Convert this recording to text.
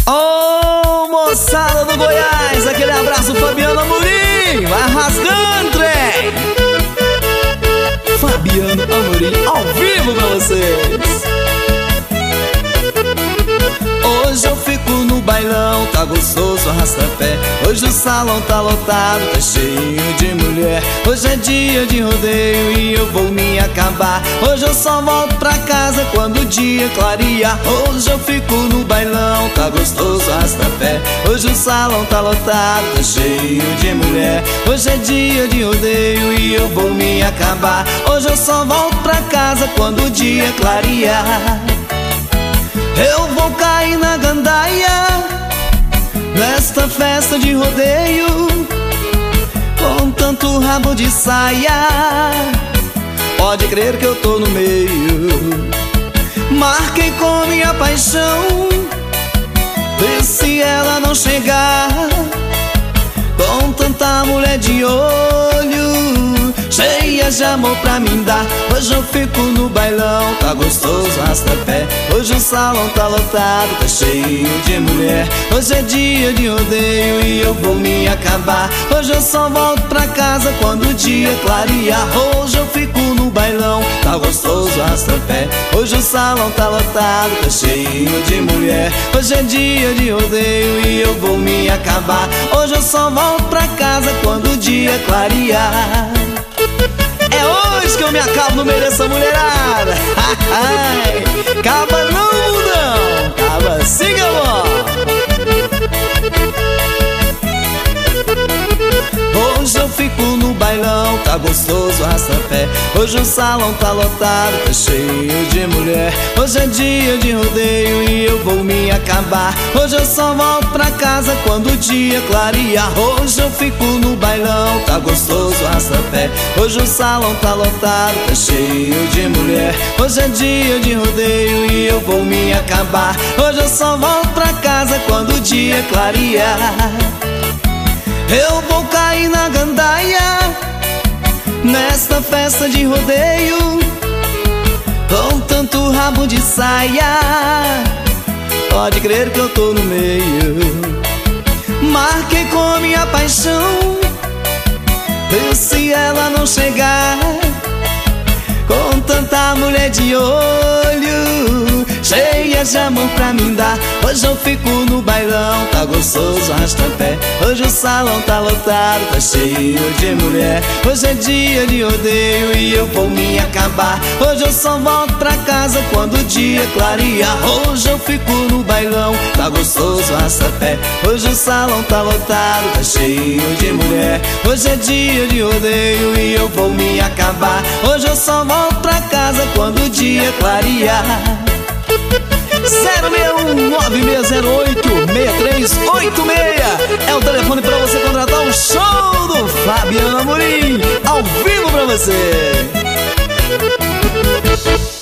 Ô, moçada do Goiás, aquele abraço, Fabiano Amorim. Vai rasgando, trem. Fabiano Amorim, ao vivo pra vocês. Hoje eu fico no bailão, tá gostoso, arrasta-pé. Hoje o salão tá lotado, tá cheio de mulher. Hoje é dia de rodeio e eu vou me acabar. Hoje eu só volto pra casa quando o dia clarear. Hoje eu fico no bailão, tá gostoso, arrasta-pé. Hoje o salão tá lotado, tá cheio de mulher. Hoje é dia de rodeio e eu vou me acabar. Hoje eu só volto pra casa quando o dia clarear. Eu vou cair na gandaia nesta festa de rodeio, com tanto rabo de saia. Pode crer que eu tô no meio. Marquei com minha paixão, e se ela não chegar, com tanta mulher de olho, cheia de amor pra mim dar. Hoje eu fico no bailão, tá gostoso, arrasta-pé. Hoje o salão tá lotado, tá cheio de mulher. Hoje é dia de rodeio e eu vou me acabar. Hoje eu só volto pra casa quando o dia clarear. Hoje eu fico no bailão, tá gostoso, arrasta-pé. Hoje o salão tá lotado, tá cheio de mulher. Hoje é dia de rodeio e eu vou me acabar. Hoje eu só volto pra casa quando o dia clarear. É hoje que eu me acabo no meio dessa mulherada. Acaba não, não. Acaba sim, amor. Hoje eu fico no bailão, tá gostoso, arrasta-pé. Hoje o salão tá lotado, tá cheio de mulher. Hoje é dia de rodeio e eu vou me acabar. Hoje eu só volto pra casa quando o dia clarear. Hoje eu fico no bailão, tá gostoso, arrasta-pé. Hoje o salão tá lotado, tá cheio de mulher. Hoje é dia de rodeio e eu vou me acabar. Hoje eu só volto pra casa quando o dia clarear. Eu vou cair na gandaia nesta festa de rodeio, com tanto rabo de saia. Pode crer que eu tô no meio. Marquei com minha paixão, e se ela não chegar, com tanta mulher de olho, cheia de amor pra mim dar. Hoje eu fico no bailão, tá gostoso, arrasta-pé. Hoje o salão tá lotado, tá cheio de mulher. Hoje é dia de rodeio e eu vou me acabar. Hoje eu só volto pra casa quando o dia clarear. Hoje eu fico no bailão, tá gostoso, arrasta-pé. Hoje o salão tá lotado, tá cheio de mulher. Hoje é dia de rodeio e eu vou me acabar. Hoje eu só volto pra casa quando o dia clarear. 061-9608-6386 é o telefone pra você contratar o show do Fabiano Amorim, ao vivo pra você.